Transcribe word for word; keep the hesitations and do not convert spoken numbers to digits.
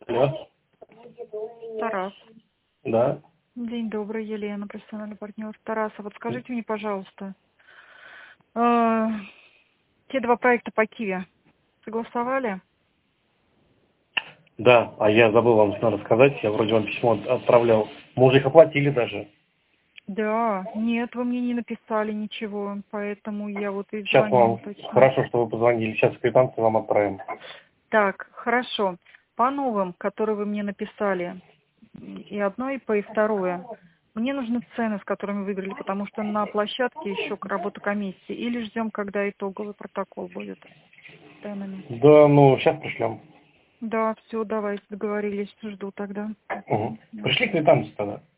Алло. Тарас. Да. День добрый, Елена, профессиональный партнер. Тарас, а вот скажите мне, пожалуйста, э, те два проекта по Киеве согласовали? Да, а я забыл вам надо сказать, я вроде вам письмо отправлял. Мы уже их оплатили даже. Да, нет, вы мне не написали ничего, поэтому я вот и Сейчас звоню вам, уточнить. хорошо, что вы позвонили, сейчас квитанцию вам отправим. Так, хорошо. По новым, которые вы мне написали, и одно ИП, и второе, мне нужны цены, с которыми выиграли, потому что на площадке еще работа комиссии. Или ждем, когда итоговый протокол будет с ценами. Да, ну, сейчас пришлем. Да, все, давайте, договорились, жду тогда. Угу. Пришли квитанцию тогда.